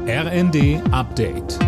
RND Update.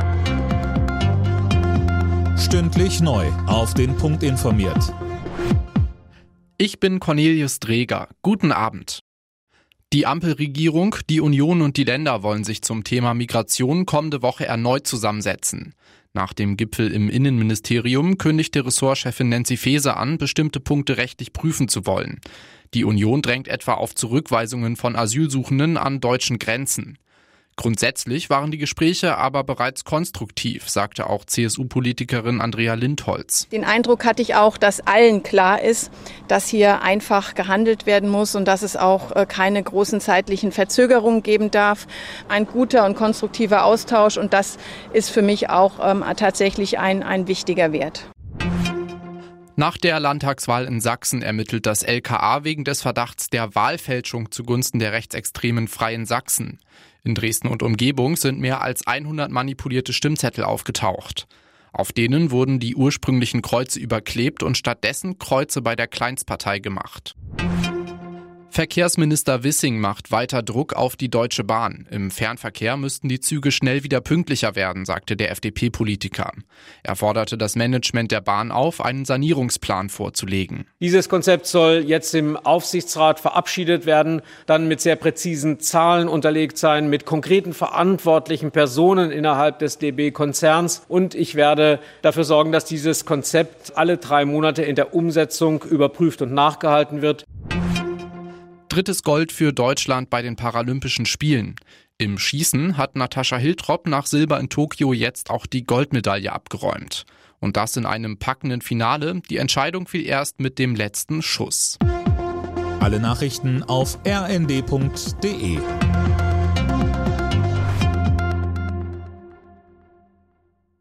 Stündlich neu auf den Punkt informiert. Ich bin Cornelius Dreger. Guten Abend. Die Ampelregierung, die Union und die Länder wollen sich zum Thema Migration kommende Woche erneut zusammensetzen. Nach dem Gipfel im Innenministerium kündigte Ressortchefin Nancy Faeser an, bestimmte Punkte rechtlich prüfen zu wollen. Die Union drängt etwa auf Zurückweisungen von Asylsuchenden an deutschen Grenzen. Grundsätzlich waren die Gespräche aber bereits konstruktiv, sagte auch CSU-Politikerin Andrea Lindholz. Den Eindruck hatte ich auch, dass allen klar ist, dass hier einfach gehandelt werden muss und dass es auch keine großen zeitlichen Verzögerungen geben darf. Ein guter und konstruktiver Austausch, und das ist für mich auch tatsächlich ein wichtiger Wert. Nach der Landtagswahl in Sachsen ermittelt das LKA wegen des Verdachts der Wahlfälschung zugunsten der rechtsextremen Freien Sachsen. In Dresden und Umgebung sind mehr als 100 manipulierte Stimmzettel aufgetaucht. Auf denen wurden die ursprünglichen Kreuze überklebt und stattdessen Kreuze bei der Kleinstpartei gemacht. Verkehrsminister Wissing macht weiter Druck auf die Deutsche Bahn. Im Fernverkehr müssten die Züge schnell wieder pünktlicher werden, sagte der FDP-Politiker. Er forderte das Management der Bahn auf, einen Sanierungsplan vorzulegen. Dieses Konzept soll jetzt im Aufsichtsrat verabschiedet werden, dann mit sehr präzisen Zahlen unterlegt sein, mit konkreten verantwortlichen Personen innerhalb des DB-Konzerns. Und ich werde dafür sorgen, dass dieses Konzept alle 3 Monate in der Umsetzung überprüft und nachgehalten wird. Drittes Gold für Deutschland bei den Paralympischen Spielen. Im Schießen hat Natascha Hiltrop nach Silber in Tokio jetzt auch die Goldmedaille abgeräumt. Und das in einem packenden Finale. Die Entscheidung fiel erst mit dem letzten Schuss. Alle Nachrichten auf rnd.de.